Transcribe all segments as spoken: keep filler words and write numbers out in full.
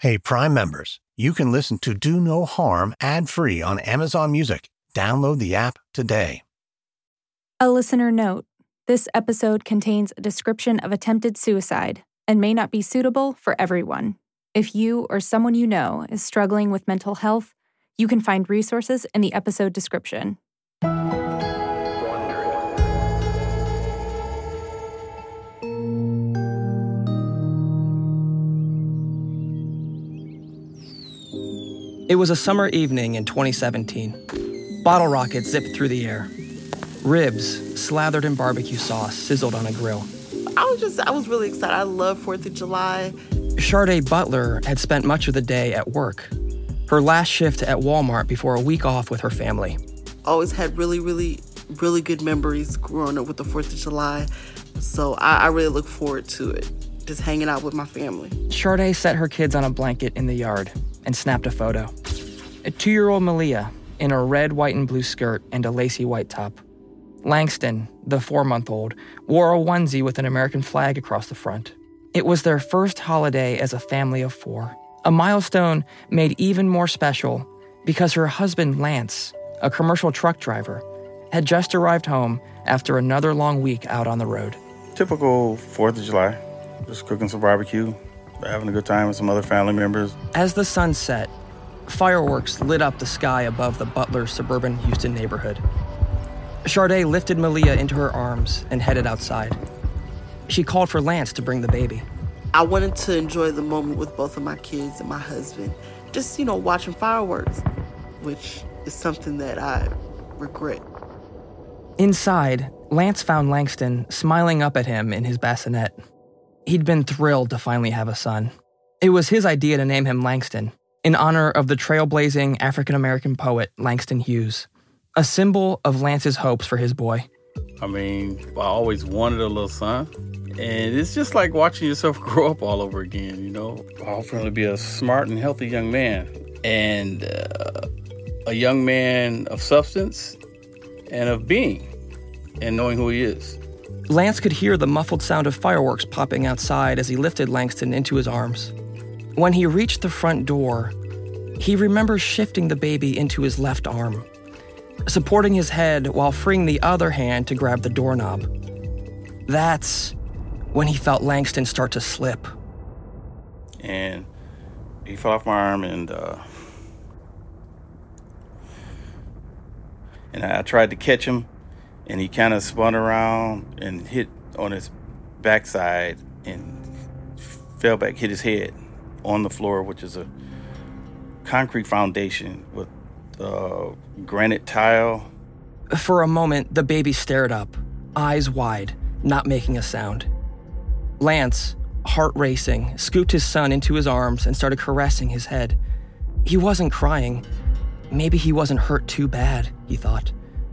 Hey, Prime members, you can listen to Do No Harm ad-free on Amazon Music. Download the app today. A listener note: this episode contains a description of attempted suicide and may not be suitable for everyone. If you or someone you know is struggling with mental health, you can find resources in the episode description. It was a summer evening in twenty seventeen. Bottle rockets zipped through the air. Ribs, slathered in barbecue sauce, sizzled on a grill. I was just, I was really excited. I love fourth of July. Sharday Butler had spent much of the day at work. Her last shift at Walmart before a week off with her family. Always had really, really, really good memories growing up with the fourth of July. So I, I really look forward to it, just hanging out with my family. Sharday set her kids on a blanket in the yard and snapped a photo. A two-year-old Malia in a red, white, and blue skirt and a lacy white top. Langston, the four-month-old, wore a onesie with an American flag across the front. It was their first holiday as a family of four, a milestone made even more special because her husband, Lance, a commercial truck driver, had just arrived home after another long week out on the road. Typical fourth of July, just cooking some barbecue, having a good time with some other family members. As the sun set, fireworks lit up the sky above the Butler suburban Houston neighborhood. Sharday lifted Malia into her arms and headed outside. She called for Lance to bring the baby. I wanted to enjoy the moment with both of my kids and my husband. Just, you know, watching fireworks, which is something that I regret. Inside, Lance found Langston smiling up at him in his bassinet. He'd been thrilled to finally have a son. It was his idea to name him Langston, in honor of the trailblazing African-American poet Langston Hughes, a symbol of Lance's hopes for his boy. I mean, I always wanted a little son, and it's just like watching yourself grow up all over again, you know? Hopefully be a smart and healthy young man, and uh, a young man of substance and of being, and knowing who he is. Lance could hear the muffled sound of fireworks popping outside as he lifted Langston into his arms. When he reached the front door, he remembers shifting the baby into his left arm, supporting his head while freeing the other hand to grab the doorknob. That's when he felt Langston start to slip. And he fell off my arm, and uh, and I tried to catch him, and he kind of spun around and hit on his backside and fell back, hit his head on the floor, which is a concrete foundation with uh, granite tile. For a moment, the baby stared up, eyes wide, not making a sound. Lance, heart racing, scooped his son into his arms and started caressing his head. He wasn't crying. Maybe he wasn't hurt too bad, he thought.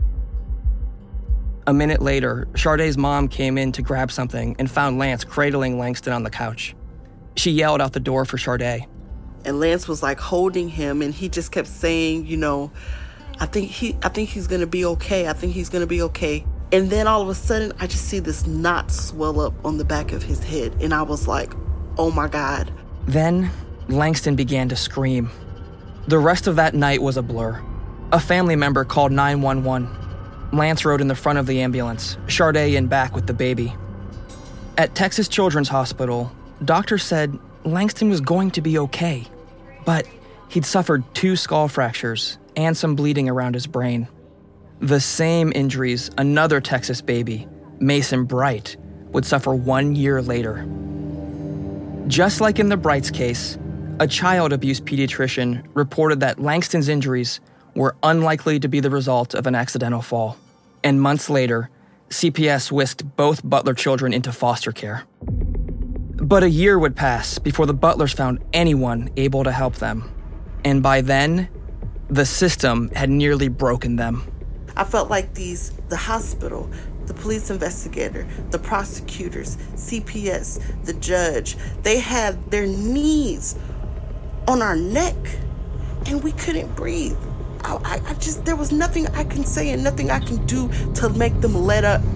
A minute later, Sharday's mom came in to grab something and found Lance cradling Langston on the couch. She yelled out the door for Sharday. And Lance was like holding him, and he just kept saying, you know, I think he, I think he's gonna be okay. I think he's gonna be okay. And then all of a sudden, I just see this knot swell up on the back of his head, and I was like, oh my God. Then Langston began to scream. The rest of that night was a blur. A family member called nine one one. Lance rode in the front of the ambulance, Sharday in back with the baby. At Texas Children's Hospital, doctors said Langston was going to be okay, but he'd suffered two skull fractures and some bleeding around his brain. The same injuries another Texas baby, Mason Bright, would suffer one year later. Just like in the Brights case, a child abuse pediatrician reported that Langston's injuries were unlikely to be the result of an accidental fall. And months later, C P S whisked both Butler children into foster care. But a year would pass before the Butlers found anyone able to help them. And by then, the system had nearly broken them. I felt like these, the hospital, the police investigator, the prosecutors, C P S, the judge, they had their knees on our neck, and we couldn't breathe. I, I just, there was nothing I can say and nothing I can do to make them let up.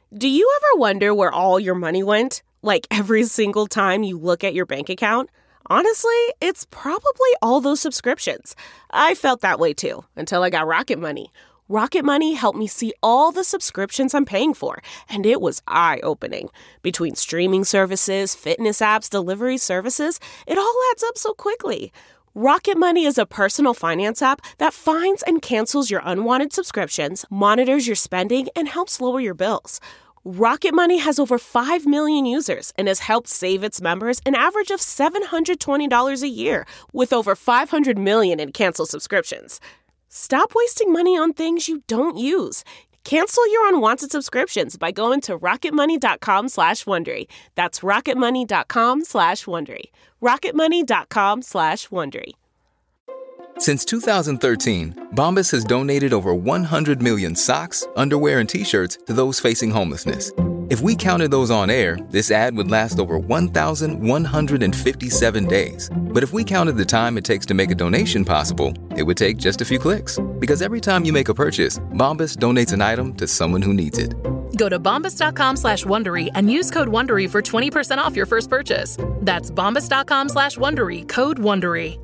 Do you ever wonder where all your money went? Like every single time you look at your bank account? Honestly, it's probably all those subscriptions. I felt that way too, until I got Rocket Money. Rocket Money helped me see all the subscriptions I'm paying for, and it was eye-opening. Between streaming services, fitness apps, delivery services, it all adds up so quickly. Rocket Money is a personal finance app that finds and cancels your unwanted subscriptions, monitors your spending, and helps lower your bills. Rocket Money has over five million users and has helped save its members an average of seven hundred twenty dollars a year, with over five hundred million in canceled subscriptions. Stop wasting money on things you don't use. Cancel your unwanted subscriptions by going to rocketmoney.com slash Wondery. That's rocketmoney.com slash Wondery. rocketmoney.com slash Wondery. Since two thousand thirteen, Bombas has donated over one hundred million socks, underwear, and T-shirts to those facing homelessness. If we counted those on air, this ad would last over one thousand one hundred fifty-seven days. But if we counted the time it takes to make a donation possible, it would take just a few clicks. Because every time you make a purchase, Bombas donates an item to someone who needs it. Go to bombas.com slash Wondery and use code WONDERY for twenty percent off your first purchase. That's bombas.com slash Wondery, code WONDERY.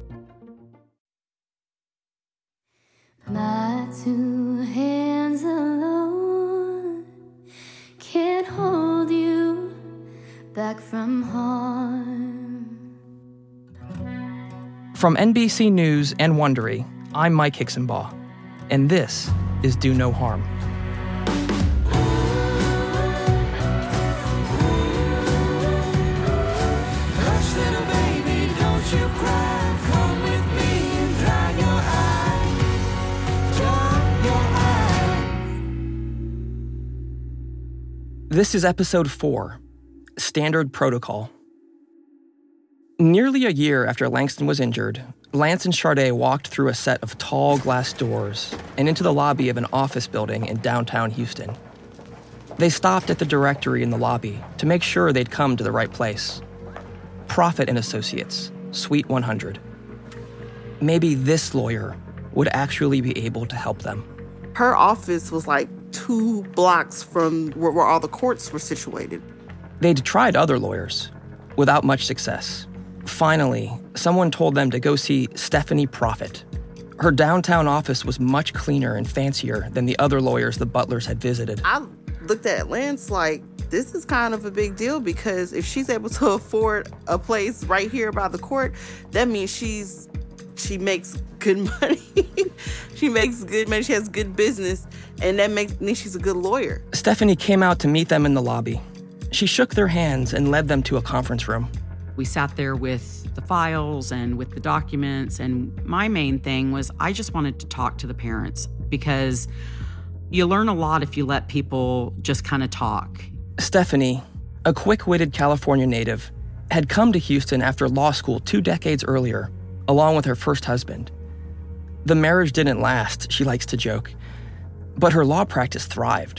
My two hands alone can't hold you back from harm. From N B C News and Wondery, I'm Mike Hixenbaugh, and this is Do No Harm. Hush, little baby, don't you cry. Come with me and dry your eyes. Dry your eyes. This is episode four, Standard Protocol. Nearly a year after Langston was injured, Lance and Sharday walked through a set of tall glass doors and into the lobby of an office building in downtown Houston. They stopped at the directory in the lobby to make sure they'd come to the right place. Profit and Associates, Suite one hundred. Maybe this lawyer would actually be able to help them. Her office was like two blocks from where, where all the courts were situated. They'd tried other lawyers, without much success. Finally, someone told them to go see Stephanie Profit. Her downtown office was much cleaner and fancier than the other lawyers the Butlers had visited. I looked at Lance like, this is kind of a big deal, because if she's able to afford a place right here by the court, that means she's she makes good money. She makes good money. She has good business, and that makes means she's a good lawyer. Stephanie came out to meet them in the lobby. She shook their hands and led them to a conference room. We sat there with the files and with the documents, and my main thing was I just wanted to talk to the parents, because you learn a lot if you let people just kind of talk. Stephanie, a quick-witted California native, had come to Houston after law school two decades earlier, along with her first husband. The marriage didn't last, she likes to joke, but her law practice thrived.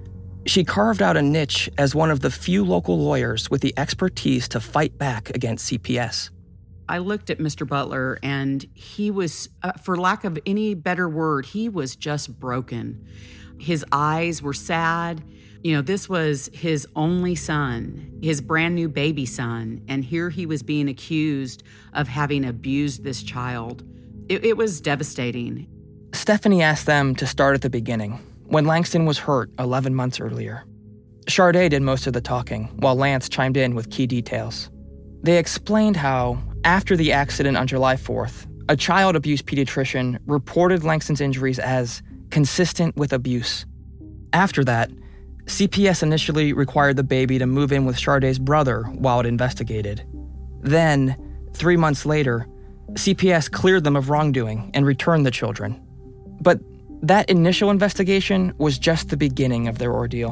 She carved out a niche as one of the few local lawyers with the expertise to fight back against C P S. I looked at Mister Butler, and he was, uh, for lack of any better word, he was just broken. His eyes were sad. You know, this was his only son, his brand new baby son, and here he was being accused of having abused this child. It, it was devastating. Stephanie asked them to start at the beginning, when Langston was hurt eleven months earlier. Sharday did most of the talking, while Lance chimed in with key details. They explained how, after the accident on July fourth, a child abuse pediatrician reported Langston's injuries as consistent with abuse. After that, C P S initially required the baby to move in with Sharday's brother while it investigated. Then, three months later, C P S cleared them of wrongdoing and returned the children. But that initial investigation was just the beginning of their ordeal.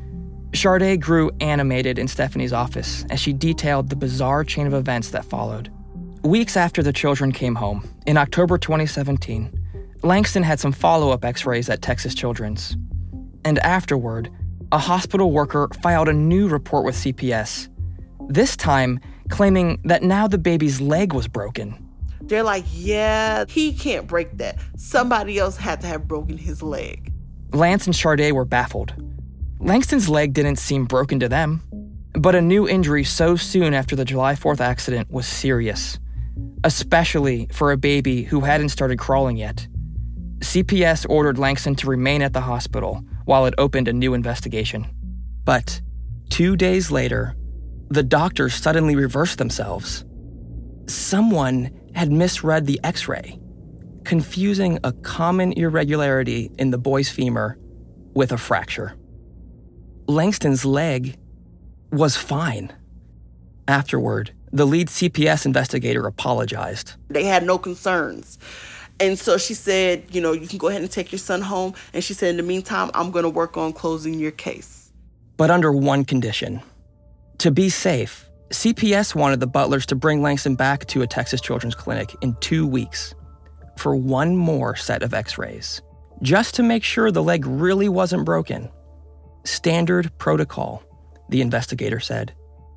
Sharday grew animated in Stephanie's office as she detailed the bizarre chain of events that followed. Weeks after the children came home, in October twenty seventeen, Langston had some follow-up x-rays at Texas Children's. And afterward, a hospital worker filed a new report with C P S, this time claiming that now the baby's leg was broken. They're like, yeah, he can't break that. Somebody else had to have broken his leg. Lance and Sharday were baffled. Langston's leg didn't seem broken to them, but a new injury so soon after the July fourth accident was serious, especially for a baby who hadn't started crawling yet. C P S ordered Langston to remain at the hospital while it opened a new investigation. But two days later, the doctors suddenly reversed themselves. Someone had misread the x-ray, confusing a common irregularity in the boy's femur with a fracture. Langston's leg was fine. Afterward, the lead C P S investigator apologized. They had no concerns. And so she said, you know, you can go ahead and take your son home. And she said, in the meantime, I'm going to work on closing your case. But under one condition. To be safe, C P S wanted the Butlers to bring Langston back to a Texas Children's Clinic in two weeks for one more set of x-rays, just to make sure the leg really wasn't broken. Standard protocol, the investigator said.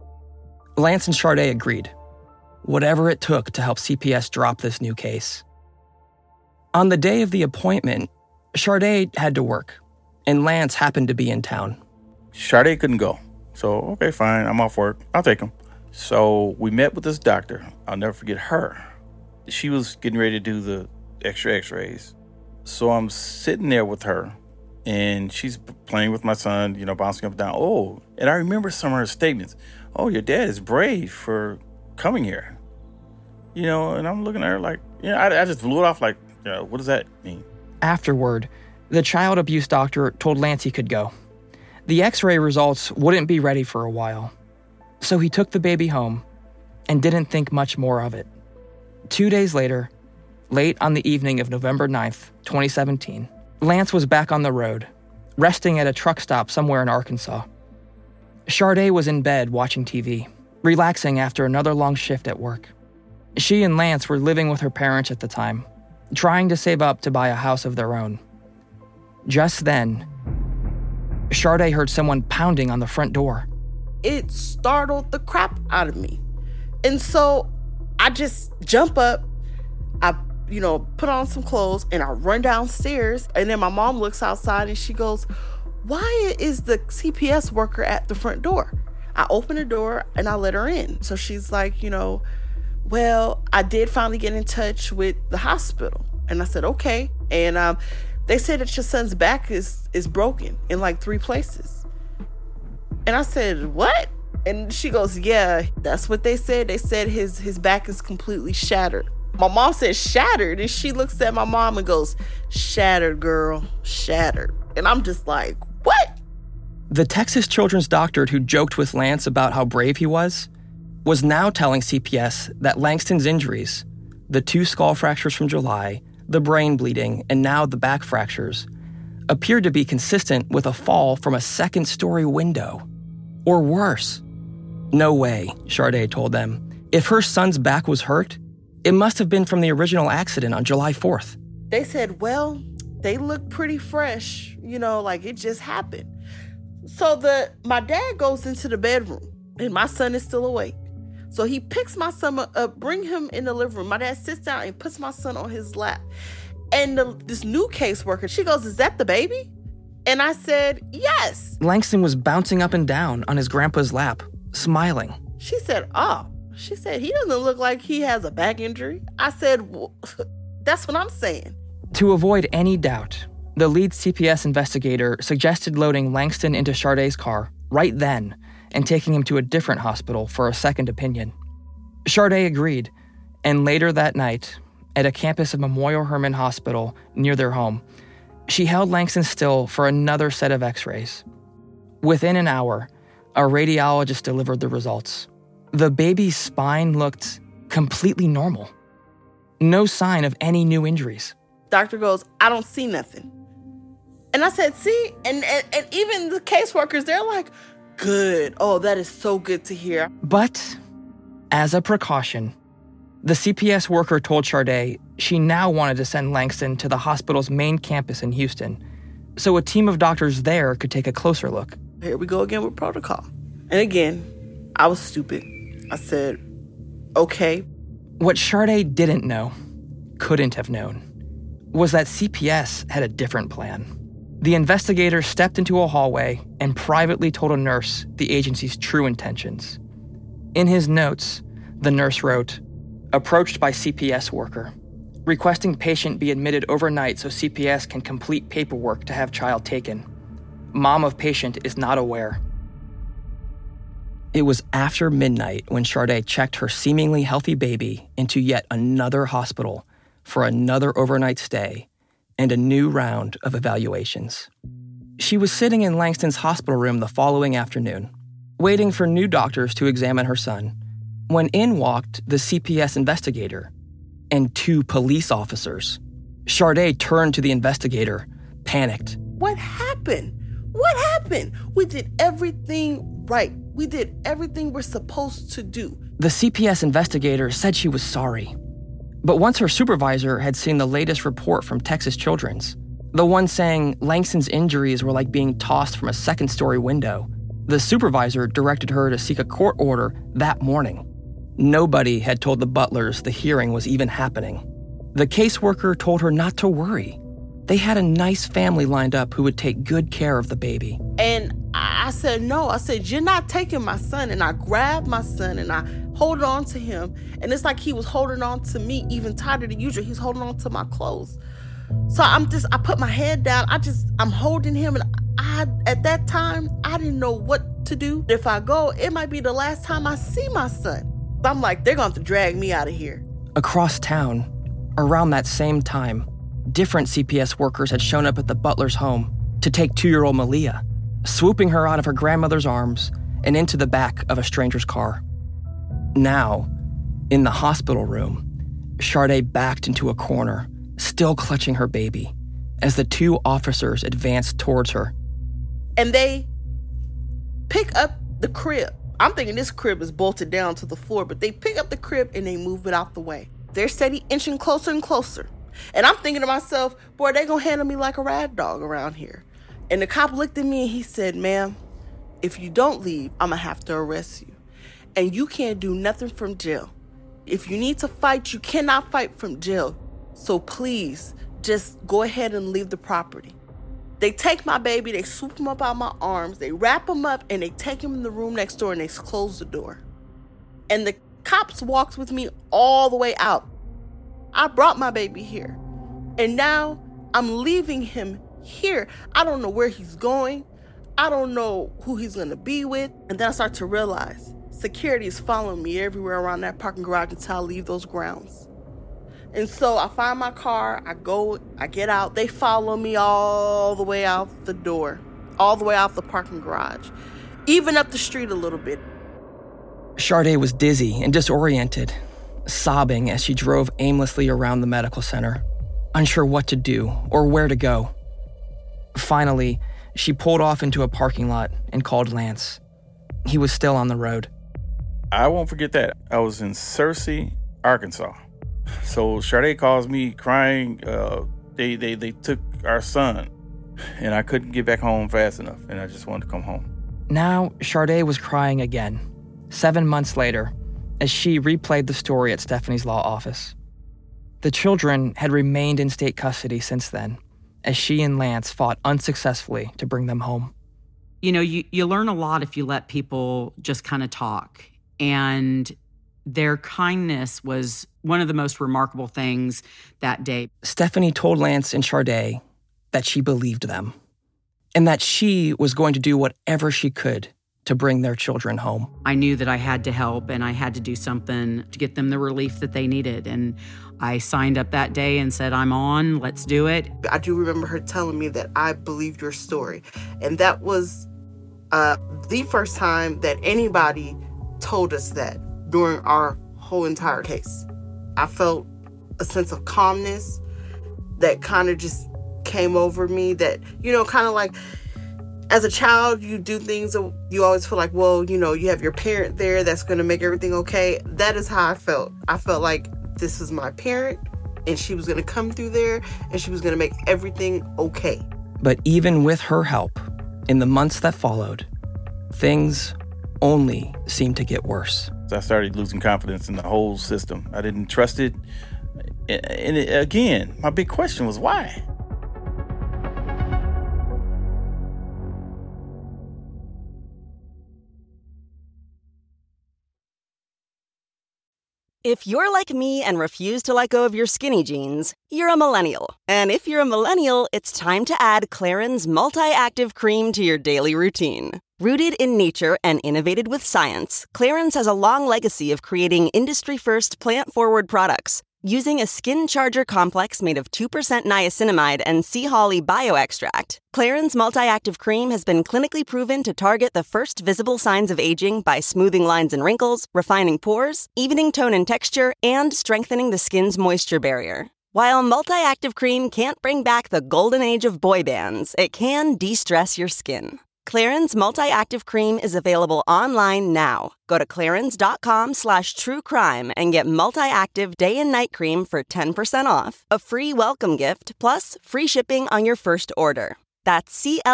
Lance and Sharday agreed. Whatever it took to help C P S drop this new case. On the day of the appointment, Sharday had to work, and Lance happened to be in town. Sharday couldn't go. So, okay, fine, I'm off work. I'll take him. So we met with this doctor. I'll never forget her. She was getting ready to do the extra x-rays. So I'm sitting there with her, and she's playing with my son, you know, bouncing up and down. Oh, and I remember some of her statements. Oh, your dad is brave for coming here. You know, and I'm looking at her like, yeah, you know, I, I just blew it off like, yeah, what does that mean? Afterward, the child abuse doctor told Lance he could go. The x-ray results wouldn't be ready for a while. So he took the baby home and didn't think much more of it. Two days later, late on the evening of November ninth, twenty seventeen, Lance was back on the road, resting at a truck stop somewhere in Arkansas. Sharday was in bed watching T V, relaxing after another long shift at work. She and Lance were living with her parents at the time, trying to save up to buy a house of their own. Just then, Sharday heard someone pounding on the front door. It startled the crap out of me. And so I just jump up, I, you know, put on some clothes, and I run downstairs. And then my mom looks outside and she goes, why is the C P S worker at the front door? I open the door and I let her in. So she's like, you know, well, I did finally get in touch with the hospital. And I said, okay. And um, they said that your son's back is, is broken in like three places. And I said, what? And she goes, yeah, that's what they said. They said his, his back is completely shattered. My mom said shattered. And she looks at my mom and goes, shattered, girl, shattered. And I'm just like, what? The Texas children's doctor who joked with Lance about how brave he was was now telling C P S that Langston's injuries, the two skull fractures from July, the brain bleeding, and now the back fractures, appeared to be consistent with a fall from a second-story window. Or worse. No way, Sharday told them. If her son's back was hurt, it must have been from the original accident on July fourth. They said, well, they look pretty fresh, you know, like it just happened. So the my dad goes into the bedroom, and my son is still awake. So he picks my son up, bring him in the living room. My dad sits down and puts my son on his lap. And the, this new caseworker, she goes, is that the baby? And I said, yes. Langston was bouncing up and down on his grandpa's lap, smiling. She said, oh. She said, he doesn't look like he has a back injury. I said, well, that's what I'm saying. To avoid any doubt, the lead C P S investigator suggested loading Langston into Sharday's car right then and taking him to a different hospital for a second opinion. Sharday agreed, and later that night, at a campus of Memorial Hermann Hospital near their home, she held Langston still for another set of x-rays. Within an hour, a radiologist delivered the results. The baby's spine looked completely normal. No sign of any new injuries. Doctor goes, I don't see nothing. And I said, see? And, and, and even the caseworkers, they're like, good. Oh, that is so good to hear. But as a precaution, the C P S worker told Sharday she now wanted to send Langston to the hospital's main campus in Houston so a team of doctors there could take a closer look. Here we go again with protocol. And again, I was stupid. I said, okay. What Sharday didn't know, couldn't have known, was that C P S had a different plan. The investigator stepped into a hallway and privately told a nurse the agency's true intentions. In his notes, the nurse wrote, "Approached by C P S worker, requesting patient be admitted overnight so C P S can complete paperwork to have child taken. Mom of patient is not aware." It was after midnight when Sharday checked her seemingly healthy baby into yet another hospital for another overnight stay and a new round of evaluations. She was sitting in Langston's hospital room the following afternoon, waiting for new doctors to examine her son, when in walked the C P S investigator and two police officers. Sharday turned to the investigator, panicked. What happened? What happened? We did everything right. We did everything we're supposed to do. The C P S investigator said she was sorry. But once her supervisor had seen the latest report from Texas Children's, the one saying Langston's injuries were like being tossed from a second-story window, the supervisor directed her to seek a court order that morning. Nobody had told the Butlers the hearing was even happening. The caseworker told her not to worry. They had a nice family lined up who would take good care of the baby. And I said, no. I said, you're not taking my son. And I grabbed my son and I hold on to him. And it's like he was holding on to me even tighter than usual. He's holding on to my clothes. So I'm just, I put my head down. I just, I'm holding him. And I, at that time, I didn't know what to do. If I go, it might be the last time I see my son. I'm like, they're going to have to drag me out of here. Across town, around that same time, different C P S workers had shown up at the Butler's home to take two-year-old Malia, swooping her out of her grandmother's arms and into the back of a stranger's car. Now, in the hospital room, Sharday backed into a corner, still clutching her baby, as the two officers advanced towards her. And they pick up the crib. I'm thinking this crib is bolted down to the floor, but they pick up the crib and they move it out the way. They're steady inching closer and closer. And I'm thinking to myself, boy, they gonna handle me like a rag dog around here. And the cop looked at me and he said, ma'am, if you don't leave, I'm gonna have to arrest you. And you can't do nothing from jail. If you need to fight, you cannot fight from jail. So please, just go ahead and leave the property. They take my baby, they swoop him up out of my arms, they wrap him up, and they take him in the room next door and they close the door. And the cops walked with me all the way out. I brought my baby here. And now I'm leaving him here. I don't know where he's going. I don't know who he's gonna be with. And then I start to realize security is following me everywhere around that parking garage until I leave those grounds. And so I find my car, I go, I get out. They follow me all the way out the door, all the way out the parking garage, even up the street a little bit. Sharday was dizzy and disoriented, sobbing as she drove aimlessly around the medical center, unsure what to do or where to go. Finally, she pulled off into a parking lot and called Lance. He was still on the road. I won't forget that. I was in Searcy, Arkansas. So Sharday calls me crying. Uh, they, they, they took our son, and I couldn't get back home fast enough, and I just wanted to come home. Now, Sharday was crying again, seven months later, as she replayed the story at Stephanie's law office. The children had remained in state custody since then, as she and Lance fought unsuccessfully to bring them home. You know, you, you learn a lot if you let people just kind of talk. And their kindness was one of the most remarkable things that day. Stephanie told Lance and Sharday that she believed them and that she was going to do whatever she could to bring their children home. I knew that I had to help and I had to do something to get them the relief that they needed. And I signed up that day and said, I'm on, let's do it. I do remember her telling me that I believed your story. And that was uh, the first time that anybody told us that during our whole entire case. I felt a sense of calmness that kind of just came over me that, you know, kind of like as a child, you do things that you always feel like, well, you know, you have your parent there that's going to make everything okay. That is how I felt. I felt like this is my parent and she was going to come through there and she was going to make everything okay. But even with her help, in the months that followed, things only seemed to get worse. I started losing confidence in the whole system. I didn't trust it. And it, again, my big question was why? If you're like me and refuse to let go of your skinny jeans, you're a millennial. And if you're a millennial, it's time to add Clarins Multi-Active Cream to your daily routine. Rooted in nature and innovated with science, Clarins has a long legacy of creating industry-first plant-forward products. Using a skin charger complex made of two percent niacinamide and sea holly bioextract, Clarins Multi-Active Cream has been clinically proven to target the first visible signs of aging by smoothing lines and wrinkles, refining pores, evening tone and texture, and strengthening the skin's moisture barrier. While Multi-Active Cream can't bring back the golden age of boy bands, it can de-stress your skin. Clarins Multi-Active Cream is available online now. Go to clarins.com slash true crime and get Multi-Active Day and Night Cream for ten percent off, a free welcome gift, plus free shipping on your first order. That's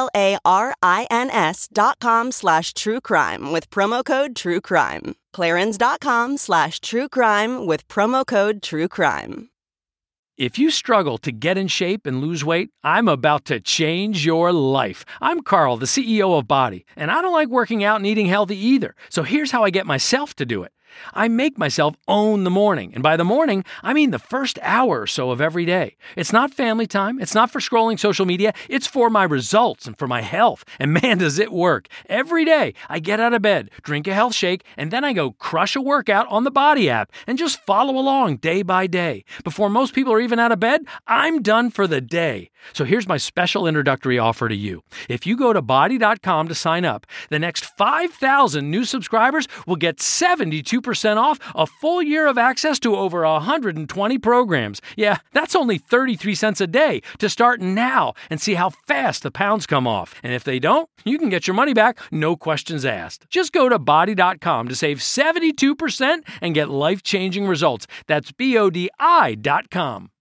C-L-A-R-I-N-S dot com slash true crime with promo code true crime. Clarins.com slash true crime with promo code true crime. If you struggle to get in shape and lose weight, I'm about to change your life. I'm Carl, the C E O of Body, and I don't like working out and eating healthy either. So here's how I get myself to do it. I make myself own the morning, and by the morning, I mean the first hour or so of every day. It's not family time, it's not for scrolling social media, it's for my results and for my health, and man, does it work. Every day, I get out of bed, drink a health shake, and then I go crush a workout on the Body app and just follow along day by day. Before most people are even out of bed, I'm done for the day. So here's my special introductory offer to you. If you go to body dot com to sign up, the next five thousand new subscribers will get seventy-two percent off a full year of access to over one hundred twenty programs. Yeah, that's only thirty-three cents a day to start now and see how fast the pounds come off. And if they don't, you can get your money back, no questions asked. Just go to body dot com to save seventy-two percent and get life-changing results. That's B O D I dot com.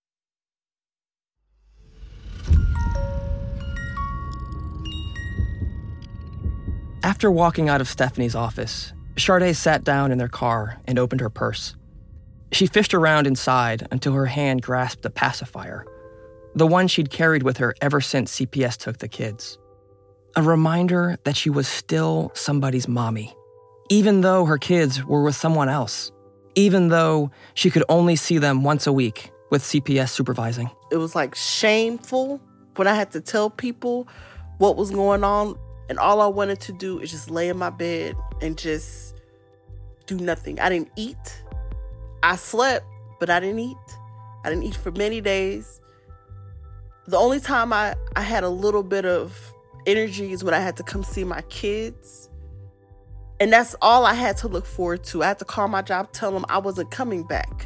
After walking out of Stephanie's office, Sade sat down in their car and opened her purse. She fished around inside until her hand grasped a pacifier, the one she'd carried with her ever since C P S took the kids. A reminder that she was still somebody's mommy, even though her kids were with someone else, even though she could only see them once a week with C P S supervising. It was like shameful when I had to tell people what was going on. And all I wanted to do is just lay in my bed and just do nothing. I didn't eat. I slept, but I didn't eat. I didn't eat for many days. The only time I, I had a little bit of energy is when I had to come see my kids. And that's all I had to look forward to. I had to call my job, tell them I wasn't coming back.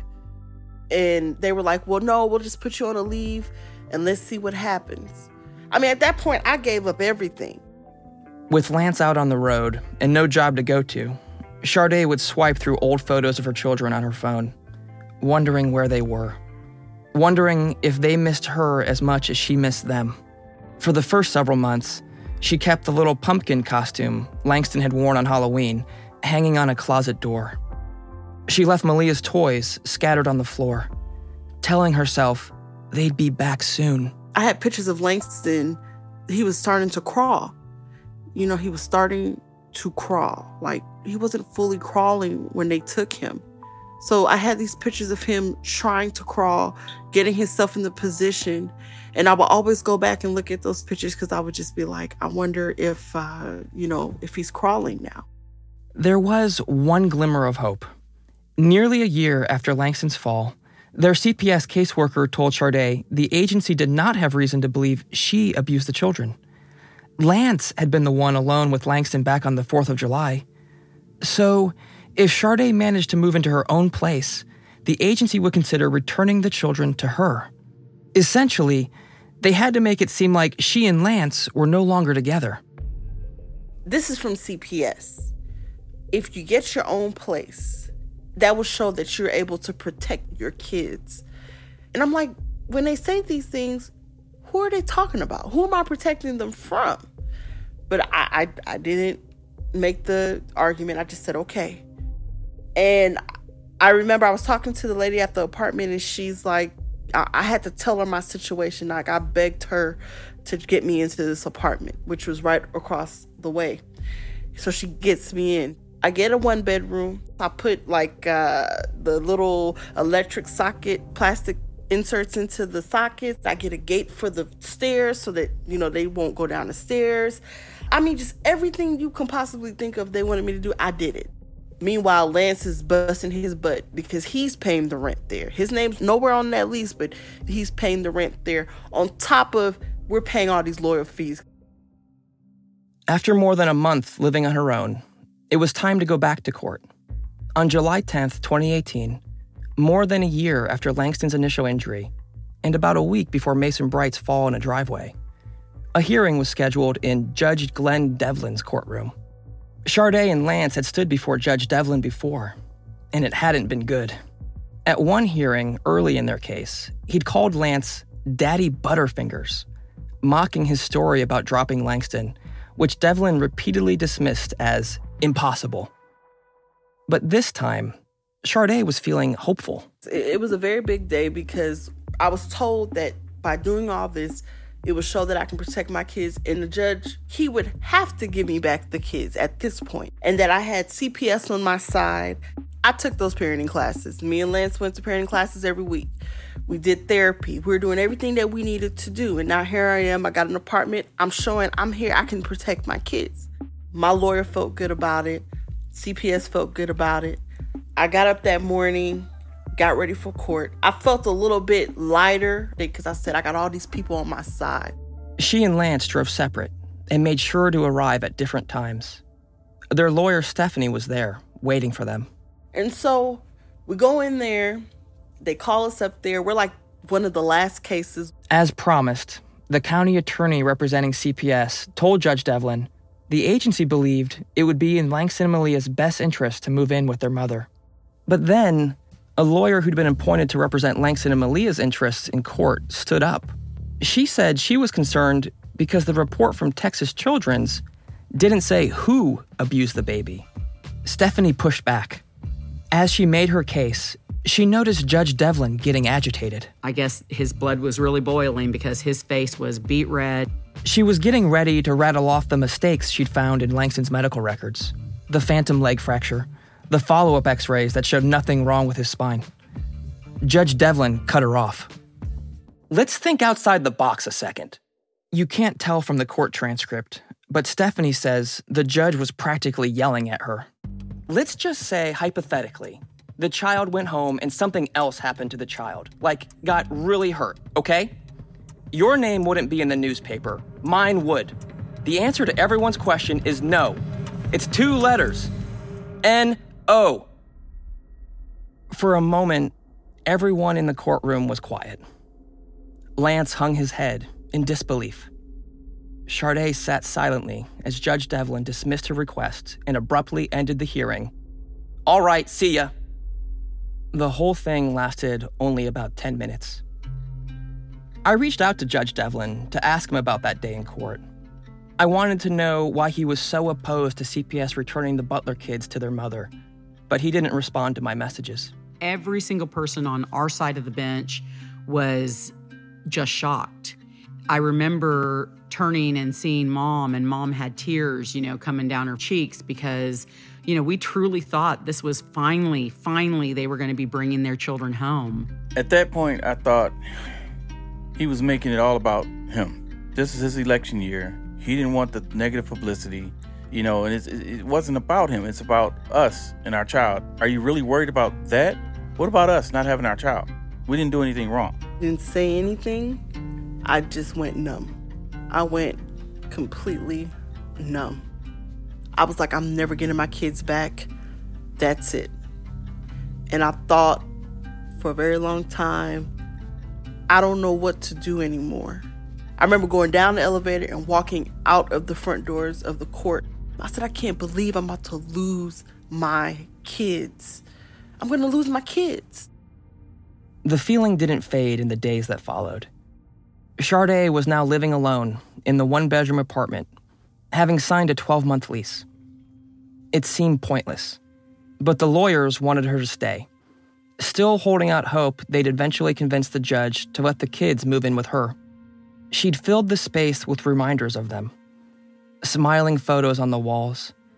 And they were like, well, no, we'll just put you on a leave and let's see what happens. I mean, at that point, I gave up everything. With Lance out on the road and no job to go to, Sade would swipe through old photos of her children on her phone, wondering where they were, wondering if they missed her as much as she missed them. For the first several months, she kept the little pumpkin costume Langston had worn on Halloween hanging on a closet door. She left Malia's toys scattered on the floor, telling herself they'd be back soon. I had pictures of Langston. He was starting to crawl. You know, he was starting to crawl. Like, he wasn't fully crawling when they took him. So I had these pictures of him trying to crawl, getting himself in the position. And I would always go back and look at those pictures because I would just be like, I wonder if, uh, you know, if he's crawling now. There was one glimmer of hope. Nearly a year after Langston's fall, their C P S caseworker told Sade the agency did not have reason to believe she abused the children. Lance had been the one alone with Langston back on the fourth of July. So, if Sade managed to move into her own place, the agency would consider returning the children to her. Essentially, they had to make it seem like she and Lance were no longer together. This is from C P S. If you get your own place, that will show that you're able to protect your kids. And I'm like, when they say these things, who are they talking about? Who am I protecting them from? But I, I, I didn't make the argument. I just said, okay. And I remember I was talking to the lady at the apartment and she's like, I, I had to tell her my situation. Like, I begged her to get me into this apartment, which was right across the way. So she gets me in. I get a one bedroom. I put like uh, the little electric socket, plastic inserts into the sockets. I get a gate for the stairs so that, you know, they won't go down the stairs. I mean, just everything you can possibly think of they wanted me to do, I did it. Meanwhile, Lance is busting his butt because he's paying the rent there. His name's nowhere on that lease, but he's paying the rent there on top of we're paying all these lawyer fees. After more than a month living on her own, it was time to go back to court. On July tenth, twenty eighteen, more than a year after Langston's initial injury, and about a week before Mason Bright's fall in a driveway, a hearing was scheduled in Judge Glenn Devlin's courtroom. Sharday and Lance had stood before Judge Devlin before, and it hadn't been good. At one hearing early in their case, he'd called Lance Daddy Butterfingers, mocking his story about dropping Langston, which Devlin repeatedly dismissed as impossible. But this time, Sharday was feeling hopeful. It was a very big day because I was told that by doing all this, it would show that I can protect my kids, and the judge, he would have to give me back the kids at this point, and that I had C P S on my side. I took those parenting classes. Me and Lance went to parenting classes every week. We did therapy. We were doing everything that we needed to do, and now here I am. I got an apartment. I'm showing I'm here. I can protect my kids. My lawyer felt good about it. C P S felt good about it. I got up that morning, got ready for court. I felt a little bit lighter because I said I got all these people on my side. She and Lance drove separate and made sure to arrive at different times. Their lawyer, Stephanie, was there, waiting for them. And so we go in there. They call us up there. We're like one of the last cases. As promised, the county attorney representing C P S told Judge Devlin the agency believed it would be in Langston and Malia's best interest to move in with their mother. But then, a lawyer who'd been appointed to represent Langston and Malia's interests in court stood up. She said she was concerned because the report from Texas Children's didn't say who abused the baby. Stephanie pushed back. As she made her case, she noticed Judge Devlin getting agitated. I guess his blood was really boiling because his face was beet red. She was getting ready to rattle off the mistakes she'd found in Langston's medical records. The phantom leg fracture, the follow-up x-rays that showed nothing wrong with his spine. Judge Devlin cut her off. Let's think outside the box a second. You can't tell from the court transcript, but Stephanie says the judge was practically yelling at her. Let's just say, hypothetically, the child went home and something else happened to the child, like got really hurt, okay? Your name wouldn't be in the newspaper. Mine would. The answer to everyone's question is no. It's two letters. N O. For a moment, everyone in the courtroom was quiet. Lance hung his head in disbelief. Sharday sat silently as Judge Devlin dismissed her request and abruptly ended the hearing. All right, see ya. The whole thing lasted only about ten minutes. I reached out to Judge Devlin to ask him about that day in court. I wanted to know why he was so opposed to C P S returning the Butler kids to their mother, but he didn't respond to my messages. Every single person on our side of the bench was just shocked. I remember turning and seeing Mom, and Mom had tears, you know, coming down her cheeks because, you know, we truly thought this was finally, finally they were going to be bringing their children home. At that point, I thought he was making it all about him. This is his election year. He didn't want the negative publicity, you know, and it's, it wasn't about him. It's about us and our child. Are you really worried about that? What about us not having our child? We didn't do anything wrong. Didn't say anything. I just went numb. I went completely numb. I was like, I'm never getting my kids back. That's it. And I thought for a very long time, I don't know what to do anymore. I remember going down the elevator and walking out of the front doors of the court. I said, I can't believe I'm about to lose my kids. I'm going to lose my kids. The feeling didn't fade in the days that followed. Sharday was now living alone in the one-bedroom apartment, having signed a twelve-month lease. It seemed pointless, but the lawyers wanted her to stay, still holding out hope they'd eventually convince the judge to let the kids move in with her. She'd filled the space with reminders of them. Smiling photos on the walls,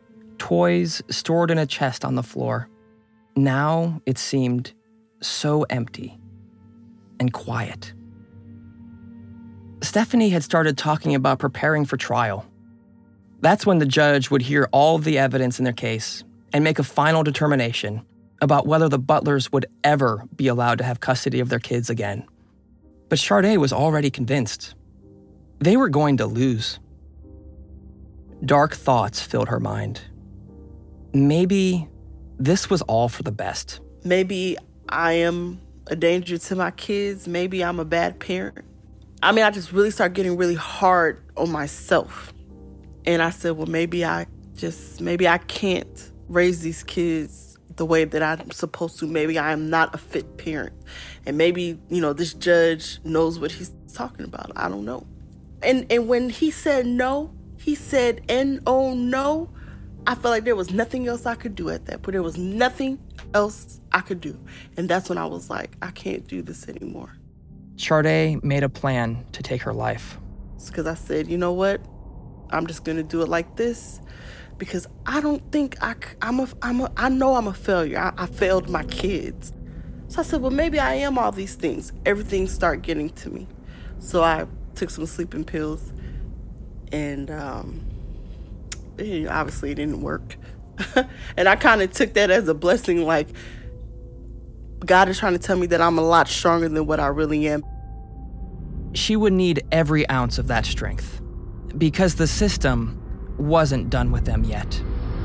toys stored in a chest on the floor. Now it seemed so empty and quiet. Stephanie had started talking about preparing for trial. That's when the judge would hear all of the evidence in their case and make a final determination about whether the Butlers would ever be allowed to have custody of their kids again. But Sharday was already convinced. They were going to lose. Dark thoughts filled her mind. Maybe this was all for the best. Maybe I am a danger to my kids. Maybe I'm a bad parent. I mean, I just really started getting really hard on myself. And I said, well, maybe I just, maybe I can't raise these kids the way that I'm supposed to. Maybe I am not a fit parent. And maybe, you know, this judge knows what he's talking about. I don't know. And and when he said no, he said N O no, I felt like there was nothing else I could do at that point. There was nothing else I could do. And that's when I was like, I can't do this anymore. Sharday made a plan to take her life. It's because I said, you know what? I'm just going to do it like this because I don't think I, I'm a, I'm a, I know I'm a failure. I, I failed my kids. So I said, well, maybe I am all these things. Everything started getting to me. So I took some sleeping pills and um, it, obviously it didn't work. And I kind of took that as a blessing, like God is trying to tell me that I'm a lot stronger than what I really am. She would need every ounce of that strength because the system wasn't done with them yet.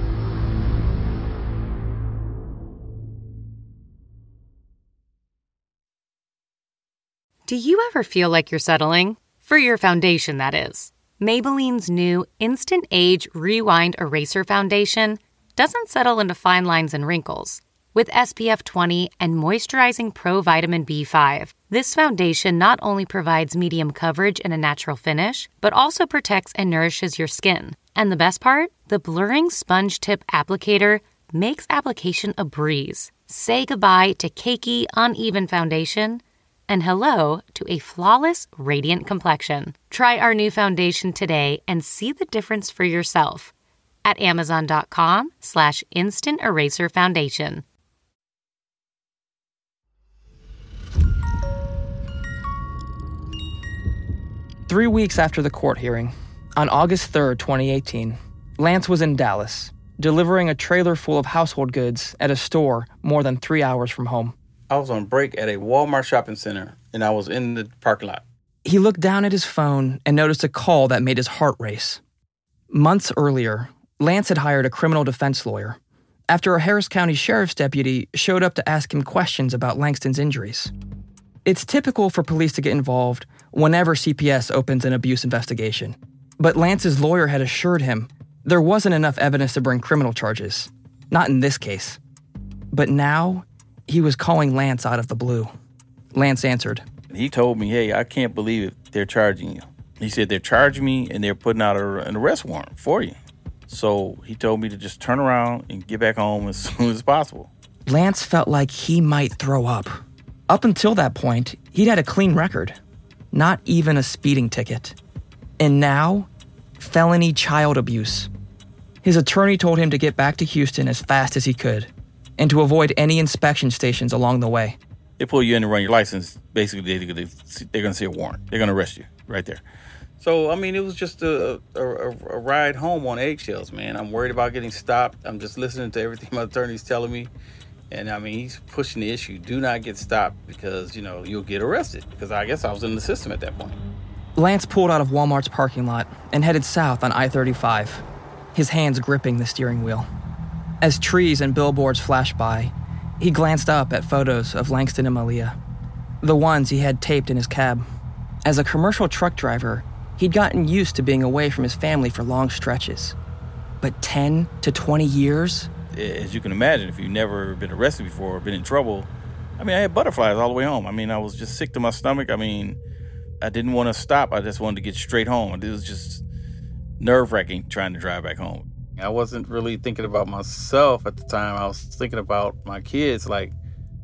Do you ever feel like you're settling? For your foundation, that is. Maybelline's new Instant Age Rewind Eraser Foundation doesn't settle into fine lines and wrinkles. With S P F twenty and moisturizing Pro Vitamin B five, this foundation not only provides medium coverage and a natural finish, but also protects and nourishes your skin. And the best part? The blurring sponge tip applicator makes application a breeze. Say goodbye to cakey, uneven foundation and hello to a flawless, radiant complexion. Try our new foundation today and see the difference for yourself at amazon.com slash instant eraser foundation. Three weeks after the court hearing, on August third, twenty eighteen, Lance was in Dallas, delivering a trailer full of household goods at a store more than three hours from home. I was on break at a Walmart shopping center, and I was in the parking lot. He looked down at his phone and noticed a call that made his heart race. Months earlier, Lance had hired a criminal defense lawyer after a Harris County sheriff's deputy showed up to ask him questions about Langston's injuries. It's typical for police to get involved whenever C P S opens an abuse investigation. But Lance's lawyer had assured him there wasn't enough evidence to bring criminal charges. Not in this case. But now, he was calling Lance out of the blue. Lance answered. He told me, hey, I can't believe it. They're charging you. He said, they're charging me and they're putting out a, an arrest warrant for you. So he told me to just turn around and get back home as soon as possible. Lance felt like he might throw up. Up until that point, he'd had a clean record. Not even a speeding ticket. And now, felony child abuse. His attorney told him to get back to Houston as fast as he could and to avoid any inspection stations along the way. They pull you in and run your license. Basically, they, they, they're going to see a warrant. They're going to arrest you right there. So, I mean, it was just a, a, a ride home on eggshells, man. I'm worried about getting stopped. I'm just listening to everything my attorney's telling me. And, I mean, he's pushing the issue. Do not get stopped because, you know, you'll get arrested. Because I guess I was in the system at that point. Lance pulled out of Walmart's parking lot and headed south on I thirty-five, his hands gripping the steering wheel. As trees and billboards flashed by, he glanced up at photos of Langston and Malia, the ones he had taped in his cab. As a commercial truck driver, he'd gotten used to being away from his family for long stretches. But ten to twenty years? As you can imagine, if you've never been arrested before or been in trouble, I mean, I had butterflies all the way home. I mean, I was just sick to my stomach. I mean, I didn't want to stop. I just wanted to get straight home. It was just nerve-wracking trying to drive back home. I wasn't really thinking about myself at the time. I was thinking about my kids, like,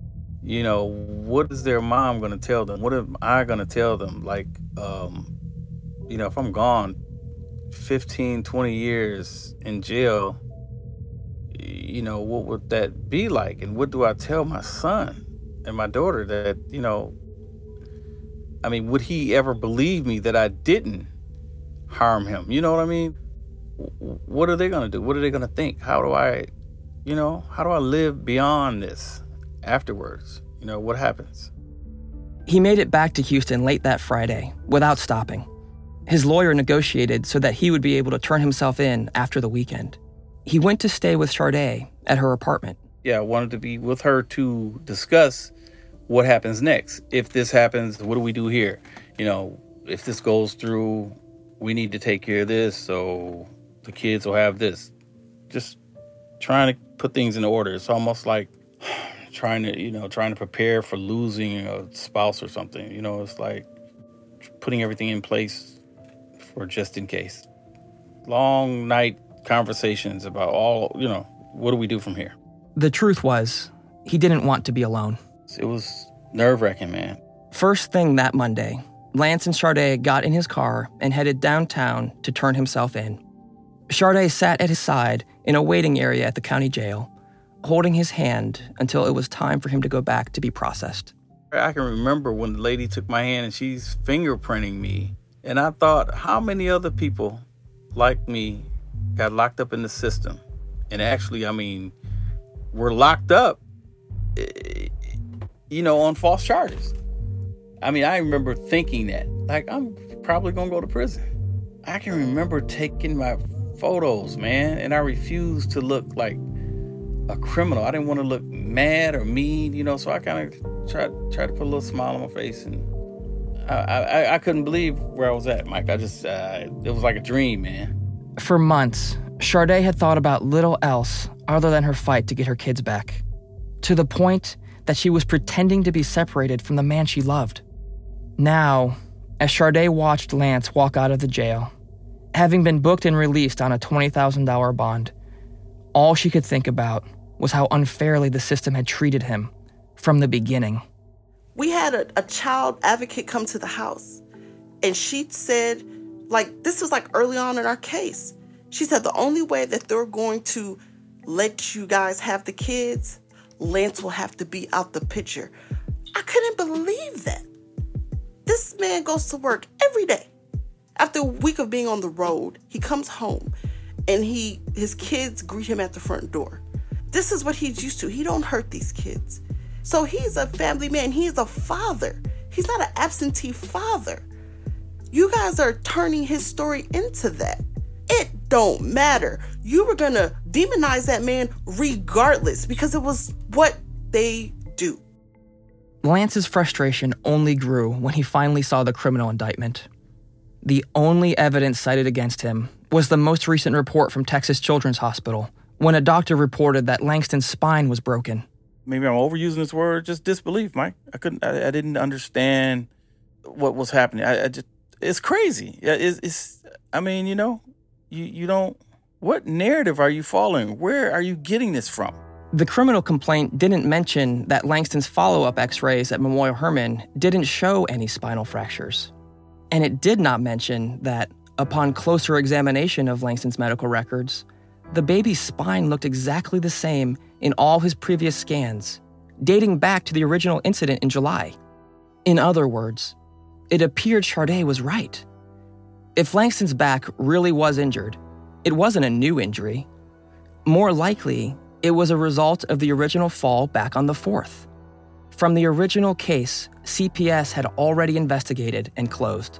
you know, what is their mom going to tell them? What am I going to tell them? Like, um, you know, if I'm gone fifteen, twenty years in jail, you know, what would that be like? And what do I tell my son and my daughter that, you know, I mean, would he ever believe me that I didn't harm him? You know what I mean? What are they going to do? What are they going to think? How do I, you know, how do I live beyond this afterwards? You know, what happens? He made it back to Houston late that Friday without stopping. His lawyer negotiated so that he would be able to turn himself in after the weekend. He went to stay with Sharday at her apartment. Yeah, I wanted to be with her to discuss what happens next. If this happens, what do we do here? You know, if this goes through, we need to take care of this so the kids will have this. Just trying to put things in order. It's almost like trying to, you know, trying to prepare for losing a spouse or something. You know, it's like putting everything in place for just in case. Long night conversations about all, you know, what do we do from here? The truth was, he didn't want to be alone. It was nerve-wracking, man. First thing that Monday, Lance and Sharday got in his car and headed downtown to turn himself in. Sharday sat at his side in a waiting area at the county jail, holding his hand until it was time for him to go back to be processed. I can remember when the lady took my hand and she's fingerprinting me. And I thought, how many other people like me got locked up in the system? And actually, I mean, were locked up, you know, on false charges. I mean, I remember thinking that, like, I'm probably going to go to prison. I can remember taking my photos, man, and I refused to look like a criminal. I didn't want to look mad or mean, you know, so I kind of tried, tried to put a little smile on my face, and I, I, I couldn't believe where I was at, Mike. I just, uh, it was like a dream, man. For months, Sharday had thought about little else other than her fight to get her kids back, to the point that she was pretending to be separated from the man she loved. Now, as Sharday watched Lance walk out of the jail, having been booked and released on a twenty thousand dollars bond, all she could think about was how unfairly the system had treated him from the beginning. We had a, a child advocate come to the house, and she said, like, this was like early on in our case. She said the only way that they're going to let you guys have the kids, Lance will have to be out the picture. I couldn't believe that. This man goes to work every day. After a week of being on the road, he comes home and he his kids greet him at the front door. This is what he's used to. He don't hurt these kids. So he's a family man. He is a father. He's not an absentee father. You guys are turning his story into that. It don't matter. You were going to demonize that man regardless because it was what they do. Lance's frustration only grew when he finally saw the criminal indictment. The only evidence cited against him was the most recent report from Texas Children's Hospital, when a doctor reported that Langston's spine was broken. Maybe I'm overusing this word, just disbelief, Mike. I couldn't, I, I didn't understand what was happening. I, I just, it's crazy. It's, it's, I mean, you know, you, you don't, what narrative are you following? Where are you getting this from? The criminal complaint didn't mention that Langston's follow-up x-rays at Memorial Hermann didn't show any spinal fractures. And it did not mention that, upon closer examination of Langston's medical records, the baby's spine looked exactly the same in all his previous scans, dating back to the original incident in July. In other words, it appeared Sharday was right. If Langston's back really was injured, it wasn't a new injury. More likely, it was a result of the original fall back on the fourth. From the original case, C P S had already investigated and closed.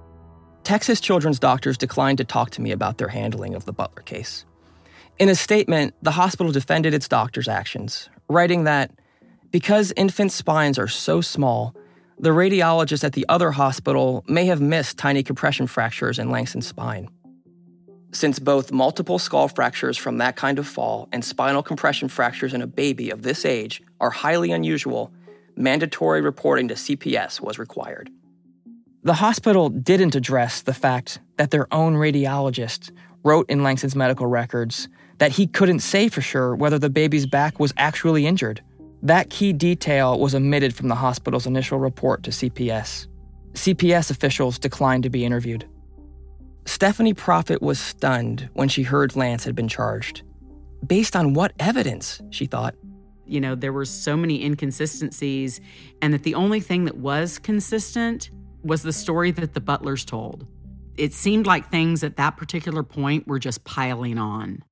Texas Children's doctors declined to talk to me about their handling of the Butler case. In a statement, the hospital defended its doctors' actions, writing that because infant spines are so small, the radiologist at the other hospital may have missed tiny compression fractures in Langston's spine. Since both multiple skull fractures from that kind of fall and spinal compression fractures in a baby of this age are highly unusual, mandatory reporting to C P S was required. The hospital didn't address the fact that their own radiologist wrote in Langston's medical records that he couldn't say for sure whether the baby's back was actually injured. That key detail was omitted from the hospital's initial report to C P S. C P S officials declined to be interviewed. Stephanie Prophet was stunned when she heard Lance had been charged. based on what evidence, she thought. You know, there were so many inconsistencies, and that the only thing that was consistent was the story that the Butlers told. It seemed like things at that particular point were just piling on.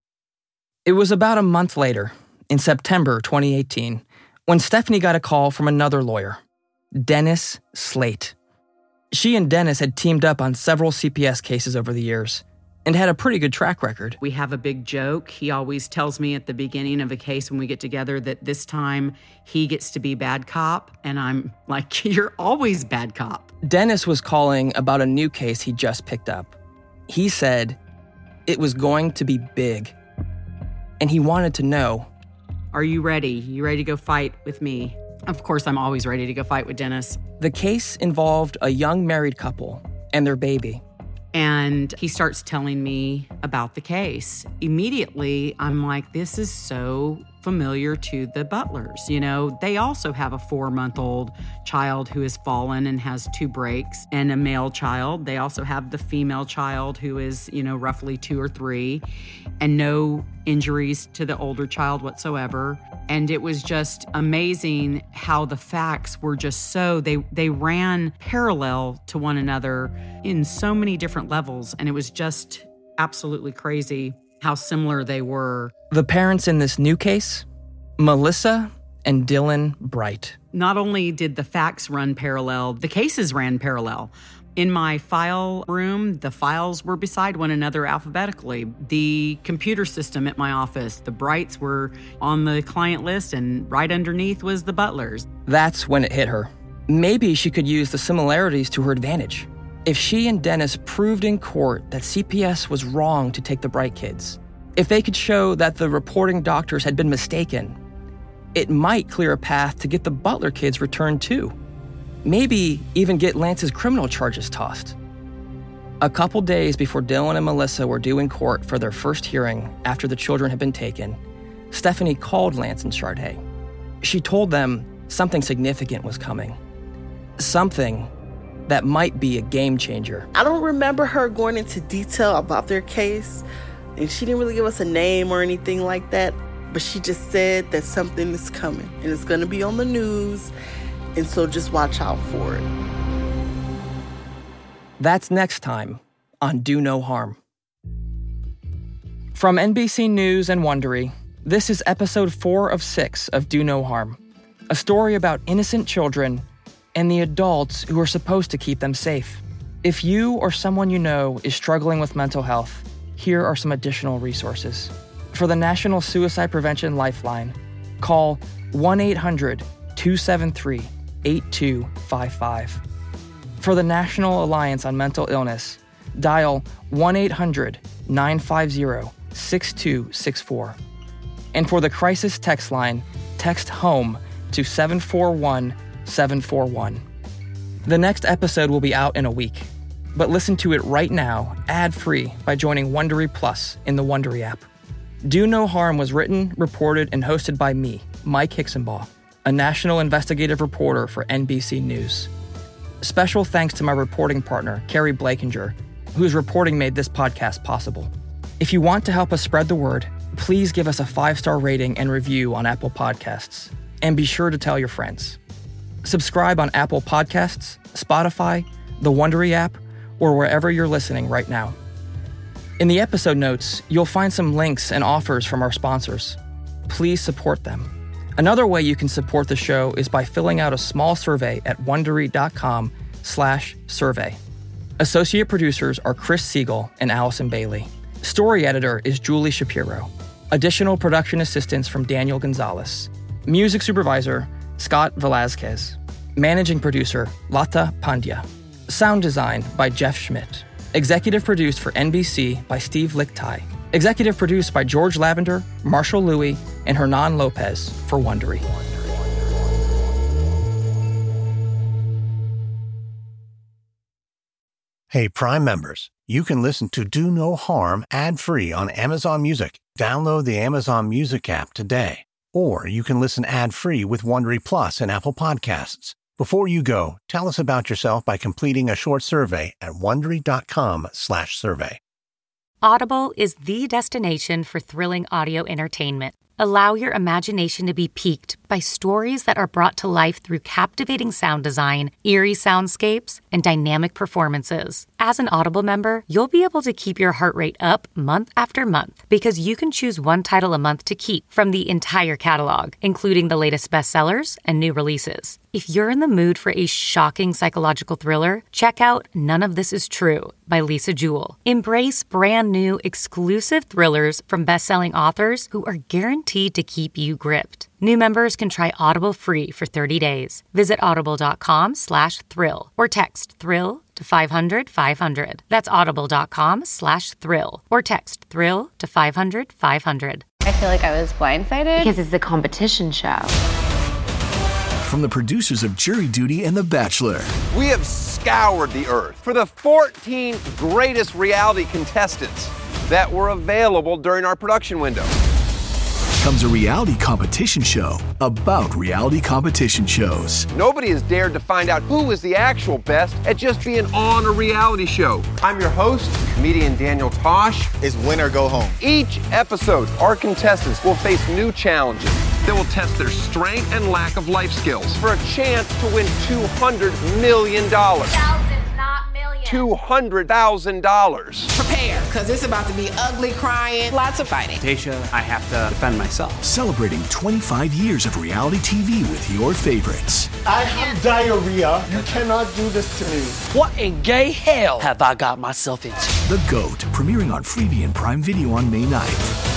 It was about a month later, in September twenty eighteen, when Stephanie got a call from another lawyer, Dennis Slate. She and Dennis had teamed up on several C P S cases over the years and had a pretty good track record. We have a big joke. He always tells me at the beginning of a case when we get together that this time he gets to be bad cop, and I'm like, you're always bad cop. Dennis was calling about a new case he just picked up. He said it was going to be big, and he wanted to know, are you ready? You ready to go fight with me? Of course, I'm always ready to go fight with Dennis. The case involved a young married couple and their baby. And he starts telling me about the case. Immediately, I'm like, this is so familiar to the Butlers. You know, they also have a four-month-old child who has fallen and has two breaks, and a male child. They also have the female child who is, you know, roughly two or three, and no injuries to the older child whatsoever. And it was just amazing how the facts were just so, they, they ran parallel to one another in so many different levels. And it was just absolutely crazy how similar they were. The parents in this new case, Melissa and Dylan Bright. Not only did the facts run parallel, the cases ran parallel. In my file room, the files were beside one another alphabetically. The computer system at my office, the Brights were on the client list, and right underneath was the Butlers. That's when it hit her. Maybe she could use the similarities to her advantage. If she and Dennis proved in court that C P S was wrong to take the Bright kids, if they could show that the reporting doctors had been mistaken, it might clear a path to get the Butler kids returned too. Maybe even get Lance's criminal charges tossed. A couple days before Dylan and Melissa were due in court for their first hearing after the children had been taken, Stephanie called Lance and Sharday. She told them something significant was coming. Something that might be a game changer. I don't remember her going into detail about their case, and she didn't really give us a name or anything like that, but she just said that something is coming, and it's gonna be on the news, and so just watch out for it. That's next time on Do No Harm. From N B C News and Wondery, this is episode four of six of Do No Harm, a story about innocent children and the adults who are supposed to keep them safe. If you or someone you know is struggling with mental health, here are some additional resources. For the National Suicide Prevention Lifeline, call one eight hundred two seven three eight two five five. For the National Alliance on Mental Illness, dial one eight hundred nine five zero six two six four. And for the Crisis Text Line, text HOME to seven four one seven four one. The next episode will be out in a week, but listen to it right now, ad-free, by joining Wondery Plus in the Wondery app. Do No Harm was written, reported, and hosted by me, Mike Hicksonbaugh, a national investigative reporter for N B C News. Special thanks to my reporting partner, Carrie Blakinger, whose reporting made this podcast possible. If you want to help us spread the word, please give us a five-star rating and review on Apple Podcasts, and be sure to tell your friends. Subscribe on Apple Podcasts, Spotify, the Wondery app, or wherever you're listening right now. In the episode notes, you'll find some links and offers from our sponsors. Please support them. Another way you can support the show is by filling out a small survey at wondery.com slash survey. Associate producers are Chris Siegel and Allison Bailey. Story editor is Julie Shapiro. Additional production assistance from Daniel Gonzalez. Music supervisor, Scott Velazquez. Managing producer, Lata Pandya. Sound design by Jeff Schmidt. Executive produced for N B C by Steve Lichtai. Executive produced by George Lavender, Marshall Louis, and Hernan Lopez for Wondery. Hey, Prime members, you can listen to Do No Harm ad-free on Amazon Music. Download the Amazon Music app today. Or you can listen ad-free with Wondery Plus and Apple Podcasts. Before you go, tell us about yourself by completing a short survey at wondery.com slash survey. Audible is the destination for thrilling audio entertainment. Allow your imagination to be piqued by stories that are brought to life through captivating sound design, eerie soundscapes, and dynamic performances. As an Audible member, you'll be able to keep your heart rate up month after month because you can choose one title a month to keep from the entire catalog, including the latest bestsellers and new releases. If you're in the mood for a shocking psychological thriller, check out None of This Is True by Lisa Jewell. Embrace brand new exclusive thrillers from best-selling authors who are guaranteed to keep you gripped. New members can try Audible free for thirty days. Visit audible.com slash thrill or text thrill to five hundred five hundred. That's audible.com slash thrill or text thrill to five hundred five hundred. I feel like I was blindsided because it's the competition show. From the producers of Jury Duty and The Bachelor. We have scoured the earth for the fourteen greatest reality contestants that were available during our production window. Comes a reality competition show about reality competition shows. Nobody has dared to find out who is the actual best at just being on a reality show. I'm your host, comedian Daniel Tosh. It's win or go home. Each episode, our contestants will face new challenges that will test their strength and lack of life skills for a chance to win two hundred million dollars. Thousands, not millions. two hundred thousand dollars. Prepare, because it's about to be ugly, crying, lots of fighting. Tasha, I have to defend myself. Celebrating twenty-five years of reality T V with your favorites. I have diarrhea. You cannot do this to me. What in gay hell have I got myself into? The GOAT, premiering on Freevee and Prime Video on May ninth.